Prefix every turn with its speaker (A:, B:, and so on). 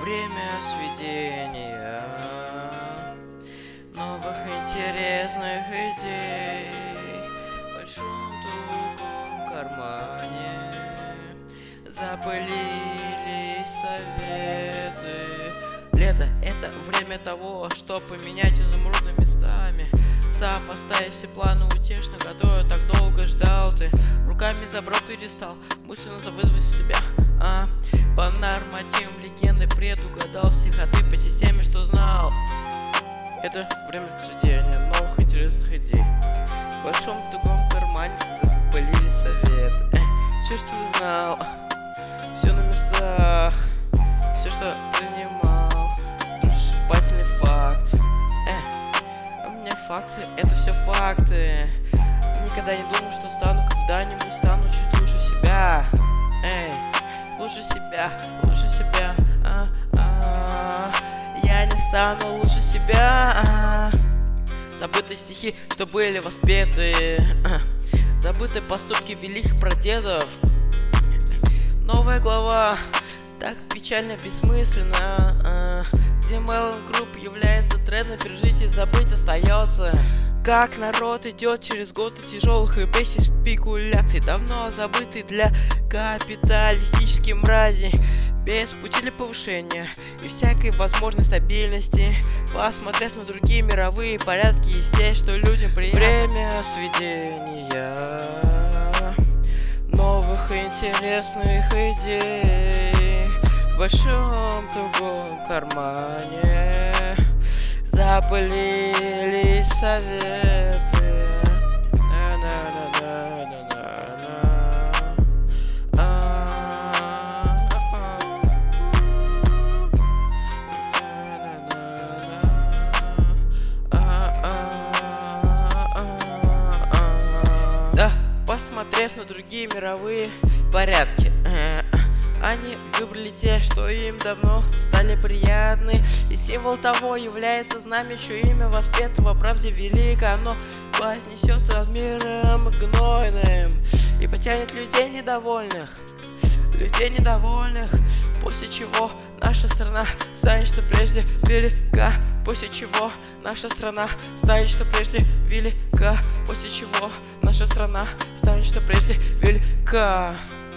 A: Время сведения новых интересных идей в большом тугом кармане запылились советы. Лето — это время того, что поменять изумруды местами, сопоставить все планы утешно, которые так долго ждал ты. Руками забрал перестал, мысленно вызвать себя. По нормативам легенды предугадал все ходы по системе, что знал. Это время сведения новых интересных идей. В большом тугом кармане запылились советы. Все, что ты знал, все на местах, все, что принимал, душесчипательный факт. У меня факты, это все факты. Никогда не думал, что стану, когда-нибудь стану чуть лучше себя. Лучше себя, лучше себя. Я не стану лучше себя. Забыты стихи, что были воспеты, забыты поступки великих прадедов. Новая глава, так печально бессмысленно, где Melon Group является трендом, пережить и забыть остается. Как народ идет через годы тяжелых и бесит спекуляций, давно забытый для капиталистической мрази, без пути для повышения и всякой возможной стабильности. Посмотрев на другие мировые порядки, естественно, что людям приятно. Время сведения новых интересных идей в большом тугом кармане запылились советы. Посмотрев на другие мировые порядки, они выбрали те, что им давно стали приятны. И символ того является знамя, чье имя воспето во правде велико. Оно вознесет над миром гнойным и потянет людей недовольных, после чего наша страна станет, что прежде велика. После чего наша страна станет, что прежде велика. После чего наша страна станет, что прежде велика.